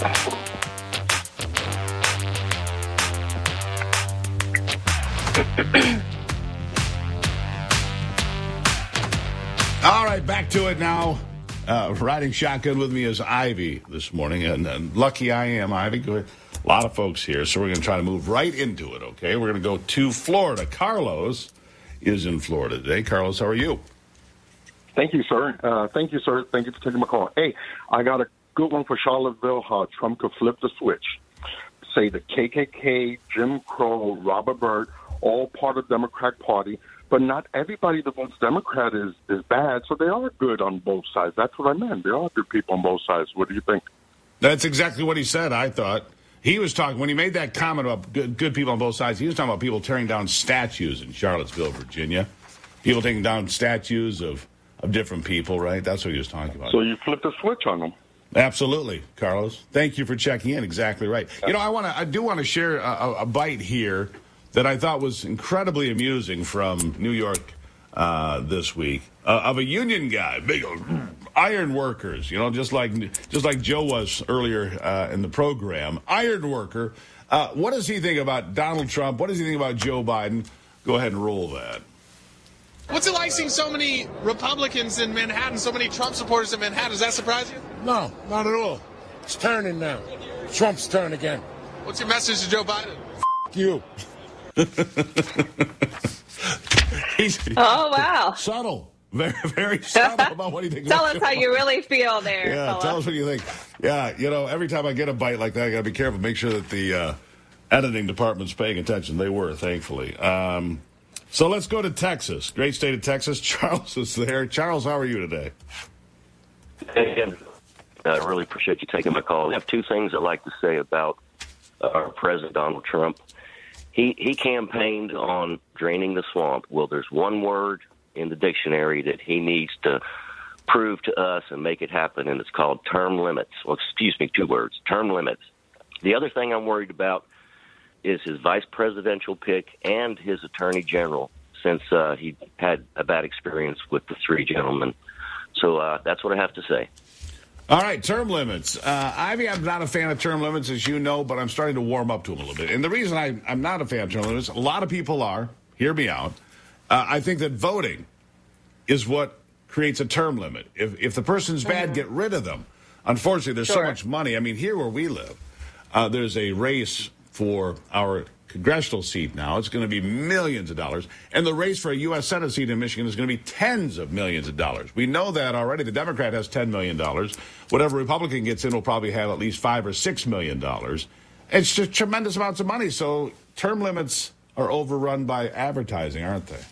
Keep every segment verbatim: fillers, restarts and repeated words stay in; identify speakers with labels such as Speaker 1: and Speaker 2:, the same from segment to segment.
Speaker 1: All right, back to it now. Uh, riding shotgun with me is Ivy this morning, and, and lucky I am, Ivy. Good. A lot of folks here, so we're going to try to move right into it, okay? We're going to go to Florida. Carlos is in Florida today. Carlos, how are you?
Speaker 2: Thank you, sir. Uh, thank you, sir. Thank you for taking my call. Hey, I got a good one for Charlottesville, how Trump could flip the switch. Say the K K K, Jim Crow, Robert Byrd, all part of the Democrat Party. But not everybody that votes Democrat is, is bad, so they are good on both sides. That's what I meant. There are good people on both sides. What do you think?
Speaker 1: That's exactly what he said, I thought. He was talking, when he made that comment about good, good people on both sides, he was talking about people tearing down statues in Charlottesville, Virginia. People taking down statues of, of different people, right? That's what he was talking about.
Speaker 2: So you flipped a switch on them.
Speaker 1: Absolutely, Carlos. Thank you for checking in. Exactly right. You know, I want to. I do want to share a, a bite here that I thought was incredibly amusing from New York uh, this week uh, of a union guy, big iron workers. You know, just like just like Joe was earlier uh, in the program. Iron worker. Uh, what does he think about Donald Trump? What does he think about Joe Biden? Go ahead and roll that.
Speaker 3: What's it like seeing so many Republicans in Manhattan, so many Trump supporters in Manhattan? Does that surprise you?
Speaker 4: No, not at all. It's turning now. Trump's turn again.
Speaker 3: What's your message to Joe Biden?
Speaker 4: F*** you.
Speaker 1: He's
Speaker 5: Oh, wow.
Speaker 1: subtle. Very, very subtle about what he thinks.
Speaker 5: Tell us how you really feel there,
Speaker 1: Yeah,
Speaker 5: fella.
Speaker 1: tell us what you think. Yeah, you know, every time I get a bite like that, I got to be careful. Make sure that the uh, editing department's paying attention. They were, thankfully. Um, so let's go to Texas. Great state of Texas. Charles is there. Charles, how are you today?
Speaker 6: Hey, I really appreciate you taking my call. I have two things I'd like to say about uh, our President Donald Trump. He he campaigned on draining the swamp. Well, there's one word in the dictionary that he needs to prove to us and make it happen, and it's called term limits. Well, excuse me, two words, term limits. The other thing I'm worried about is his vice presidential pick and his attorney general, since uh, he had a bad experience with the three gentlemen. So uh, that's what I have to say.
Speaker 1: All right, term limits. Uh, Ivy, I'm not a fan of term limits, as you know, but I'm starting to warm up to them a little bit. And the reason I, I'm not a fan of term limits, a lot of people are, hear me out, uh, I think that voting is what creates a term limit. If, if the person's bad, mm-hmm. get rid of them. Unfortunately, there's
Speaker 5: Sure.
Speaker 1: so much money. I mean, here where we live, uh, there's a race for our congressional seat now. It's going to be millions of dollars. And the race for a U S Senate seat in Michigan is going to be tens of millions of dollars. We know that already. The Democrat has ten million dollars. Whatever Republican gets in will probably have at least five or six million dollars. It's just tremendous amounts of money. So term limits are overrun by advertising, aren't they?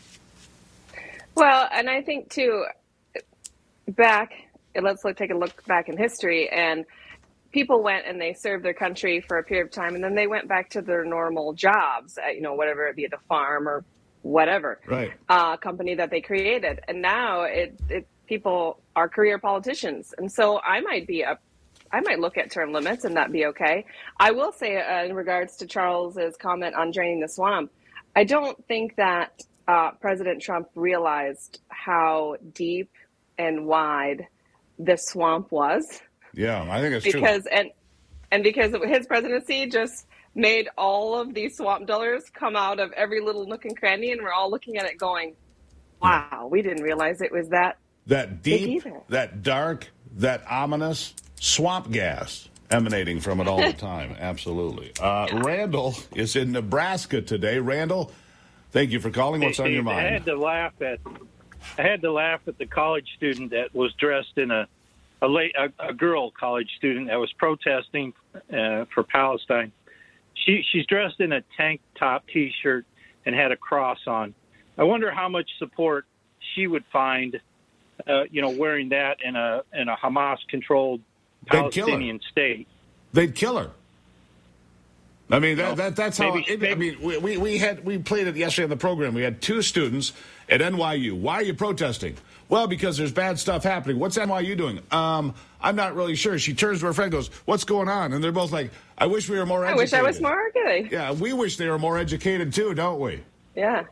Speaker 5: Well, and I think, too, back, let's look, take a look back in history, and people went and they served their country for a period of time, and then they went back to their normal jobs, at, you know, whatever it be, at the farm or whatever
Speaker 1: right.
Speaker 5: uh, company that they created. And now it, it people are career politicians. And so I might be a, I might look at term limits and that be okay. I will say uh, in regards to Charles's comment on draining the swamp, I don't think that uh, President Trump realized how deep and wide the swamp was.
Speaker 1: Yeah, I think it's
Speaker 5: because,
Speaker 1: true.
Speaker 5: Because and and because his presidency just made all of these swamp dwellers come out of every little nook and cranny, and we're all looking at it going, wow, yeah. we didn't realize it was that
Speaker 1: that deep, that dark, that ominous swamp gas emanating from it all the time. Absolutely. Uh, yeah. Randall is in Nebraska today. Randall, thank you for calling. What's
Speaker 7: hey,
Speaker 1: on your mind?
Speaker 7: I had to laugh at I had to laugh at the college student that was dressed in a a, late, a, a girl college student that was protesting uh, for Palestine. She she's dressed in a tank top T-shirt and had a cross on. I wonder how much support she would find, uh, you know, wearing that in a in a Hamas-controlled Palestinian state.
Speaker 1: They'd kill her. I mean, that, that that's how.
Speaker 7: Maybe,
Speaker 1: it,
Speaker 7: maybe.
Speaker 1: I mean, we we had we played it yesterday in the program. We had two students at N Y U. Why are you protesting? Well, because there's bad stuff happening. What's N Y U doing? Um, I'm not really sure. She turns to her friend and goes, what's going on? And they're both like, I wish we were more
Speaker 5: I
Speaker 1: educated.
Speaker 5: wish I was more educated.
Speaker 1: Yeah, we wish they were more educated too, don't we?
Speaker 5: Yeah.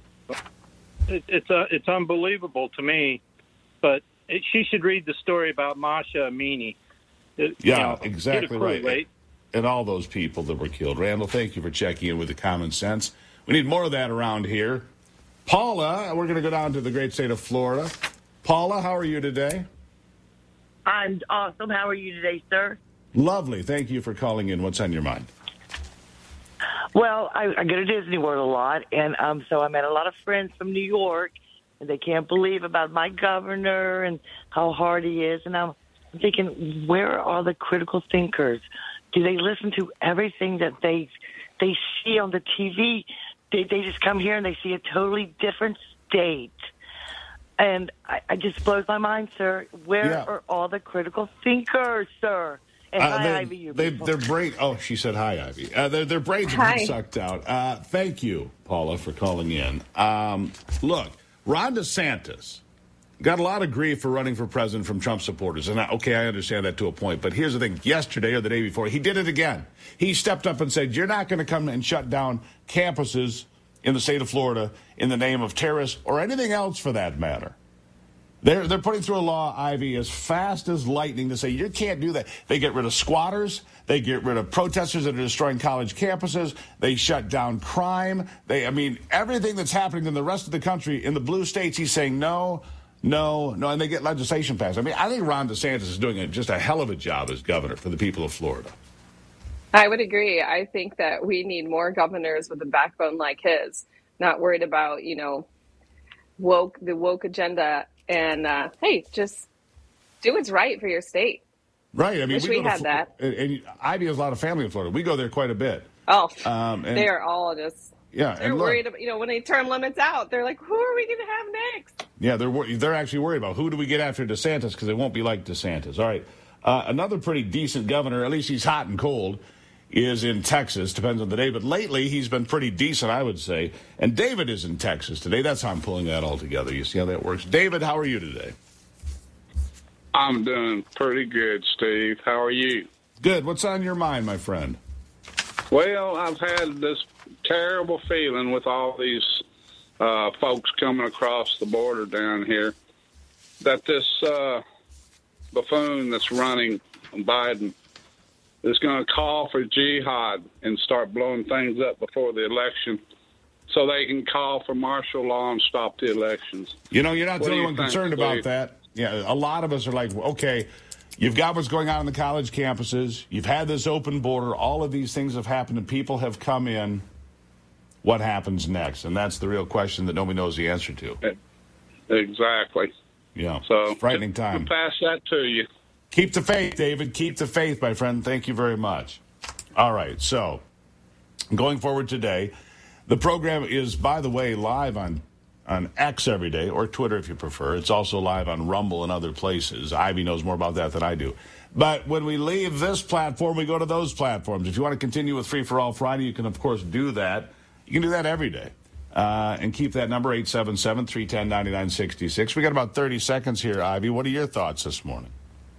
Speaker 7: It, it's uh, it's unbelievable to me, but it, she should read the story about Masha Amini. It,
Speaker 1: Yeah,
Speaker 7: you know,
Speaker 1: exactly
Speaker 7: get a crew,
Speaker 1: right.
Speaker 7: right.
Speaker 1: And all those people that were killed. Randall, thank you for checking in with the common sense. We need more of that around here. Paula, we're going to go down to the great state of Florida. Paula, how are you today?
Speaker 8: I'm awesome. How are you today, sir?
Speaker 1: Lovely. Thank you for calling in. What's on your mind?
Speaker 8: Well, I, I go to Disney World a lot, and um, so I met a lot of friends from New York, and they can't believe about my governor and how hard he is. And I'm thinking, where are the critical thinkers? Do they listen to everything that they they see on the T V? They, they just come here and they see a totally different state. And I, I just blows my mind, sir. Where
Speaker 1: Yeah.
Speaker 8: are all the critical thinkers, sir? And
Speaker 1: Uh,
Speaker 8: hi,
Speaker 1: they,
Speaker 8: Ivy, you
Speaker 1: they,
Speaker 8: people.
Speaker 1: their brain. Oh, she said hi, Ivy. Uh, their, their brains have been
Speaker 5: Hi.
Speaker 1: sucked out. Uh, thank you, Paula, for calling in. Um, look, Ron DeSantis got a lot of grief for running for president from Trump supporters. And, I, okay, I understand that to a point. But here's the thing. Yesterday or the day before, he did it again. He stepped up and said, you're not going to come and shut down campuses in the state of Florida in the name of terrorists or anything else for that matter. They're, they're putting through a law, Ivy, as fast as lightning to say you can't do that. They get rid of squatters. They get rid of protesters that are destroying college campuses. They shut down crime. They, I mean, everything that's happening in the rest of the country, in the blue states, he's saying no, no, no, and they get legislation passed. I mean, I think Ron DeSantis is doing a, just a hell of a job as governor for the people of Florida.
Speaker 5: I would agree. I think that we need more governors with a backbone like his, not worried about, you know, woke, the woke agenda. And, uh, hey, just do what's right for your state.
Speaker 1: Right. I mean,
Speaker 5: Wish
Speaker 1: we,
Speaker 5: we
Speaker 1: go to
Speaker 5: had
Speaker 1: Fl-
Speaker 5: that.
Speaker 1: And, and Ivy has a lot of family in Florida. We go there quite a bit.
Speaker 5: Oh,
Speaker 1: Um, and-
Speaker 5: they are all just,
Speaker 1: Yeah,
Speaker 5: they're
Speaker 1: and look,
Speaker 5: worried about, you know, when they term limits out, they're like, who are we going to have next?
Speaker 1: Yeah, they're wor- they're actually worried about who do we get after DeSantis because they won't be like DeSantis. All right, uh, another pretty decent governor, at least he's hot and cold, is in Texas. Depends on the day, but lately he's been pretty decent, I would say. And David is in Texas today. That's how I'm pulling that all together. You see how that works? David, how are you today?
Speaker 9: I'm doing pretty good, Steve. How are you?
Speaker 1: Good. What's on your mind, my friend?
Speaker 9: Well, I've had this terrible feeling with all these uh, folks coming across the border down here that this uh, buffoon that's running, Biden, is going to call for jihad and start blowing things up before the election so they can call for martial law and stop the elections.
Speaker 1: You know, you're not
Speaker 9: What
Speaker 1: the
Speaker 9: do
Speaker 1: only
Speaker 9: you
Speaker 1: one
Speaker 9: think,
Speaker 1: concerned about
Speaker 9: Steve?
Speaker 1: that. Yeah, a lot of us are like, okay, you've got what's going on in the college campuses. You've had this open border. All of these things have happened, and people have come in. What happens next? And that's the real question that nobody knows the answer to.
Speaker 9: Exactly.
Speaker 1: Yeah,
Speaker 9: So,
Speaker 1: it's frightening time.
Speaker 9: I'll pass that to you.
Speaker 1: Keep the faith, David. Keep the faith, my friend. Thank you very much. All right, so going forward today, the program is, by the way, live on, on X every day, or Twitter if you prefer. It's also live on Rumble and other places. Ivy knows more about that than I do. But when we leave this platform, we go to those platforms. If you want to continue with Free for All Friday, you can, of course, do that. You can do that every day. Uh, and keep that number, eight seven seven, three one zero, nine nine six six. We got about thirty seconds here, Ivy. What are your thoughts this morning?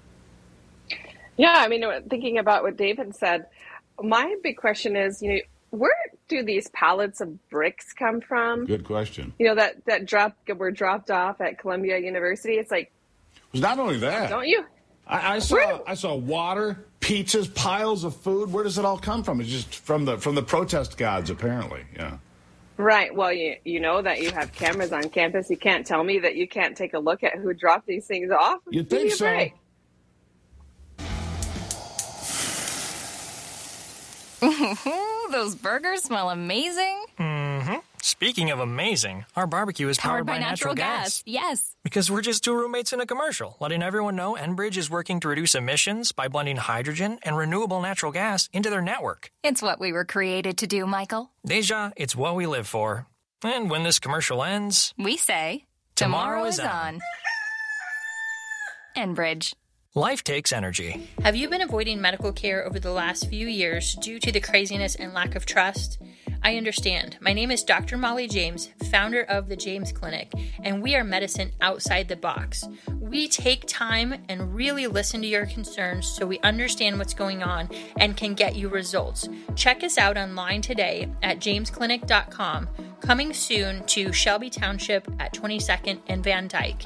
Speaker 5: Yeah, I mean, thinking about what David said, my big question is, you know, where do these pallets of bricks come from?
Speaker 1: Good question.
Speaker 5: You know, that, that dropped, were dropped off at Columbia University. It's like,
Speaker 1: It was not only that.
Speaker 5: don't you?
Speaker 1: I, I saw
Speaker 5: Where-
Speaker 1: I saw water, pizzas, piles of food. Where does it all come from? It's just from the from the protest gods, apparently. Yeah.
Speaker 5: Right. Well, you you know that you have cameras on campus. You can't tell me that you can't take a look at who dropped these things off.
Speaker 1: You'd
Speaker 5: Give
Speaker 1: think
Speaker 5: me a
Speaker 1: so.
Speaker 5: break.
Speaker 10: Those burgers smell amazing.
Speaker 11: Mm-hmm. Speaking of amazing, our barbecue is powered,
Speaker 10: Powered by natural gas. Yes.
Speaker 11: Because we're just two roommates in a commercial, letting everyone know Enbridge is working to reduce emissions by blending hydrogen and renewable natural gas into their network.
Speaker 10: It's what we were created to do, Michael.
Speaker 11: Deja, it's what we live for. And when this commercial ends,
Speaker 10: We say,
Speaker 11: Tomorrow
Speaker 10: tomorrow,
Speaker 11: is
Speaker 10: is on. Enbridge.
Speaker 11: life takes energy.
Speaker 12: Have you been avoiding medical care over the last few years due to the craziness and lack of trust? I understand. My name is Doctor Molly James, founder of the James Clinic, and we are medicine outside the box. We take time and really listen to your concerns so we understand what's going on and can get you results. Check us out online today at james clinic dot com. Coming soon to Shelby Township at twenty-second and Van Dyke.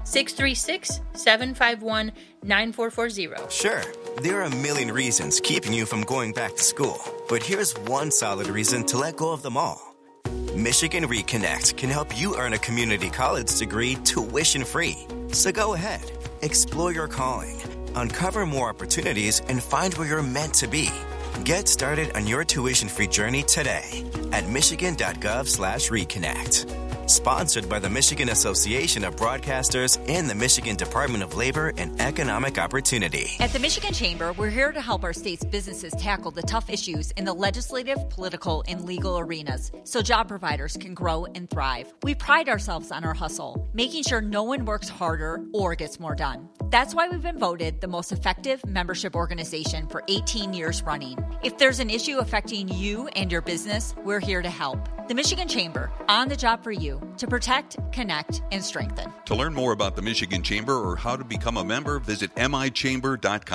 Speaker 12: six three six, seven five one, nine four four zero.
Speaker 13: Sure, there are a million reasons keeping you from going back to school, but here's one solid reason to let go of them all. Michigan Reconnect can help you earn a community college degree tuition-free. So go ahead, explore your calling, uncover more opportunities, and find where you're meant to be. Get started on your tuition-free journey today at michigan.gov slash reconnect. Sponsored by the Michigan Association of Broadcasters and the Michigan Department of Labor and Economic Opportunity.
Speaker 14: At the Michigan Chamber, we're here to help our state's businesses tackle the tough issues in the legislative, political, and legal arenas so job providers can grow and thrive. We pride ourselves on our hustle, making sure no one works harder or gets more done. That's why we've been voted the most effective membership organization for eighteen years running. If there's an issue affecting you and your business, we're here to help. The Michigan Chamber, on the job for you, to protect, connect, and strengthen.
Speaker 15: To learn more about the Michigan Chamber or how to become a member, visit m i chamber dot com.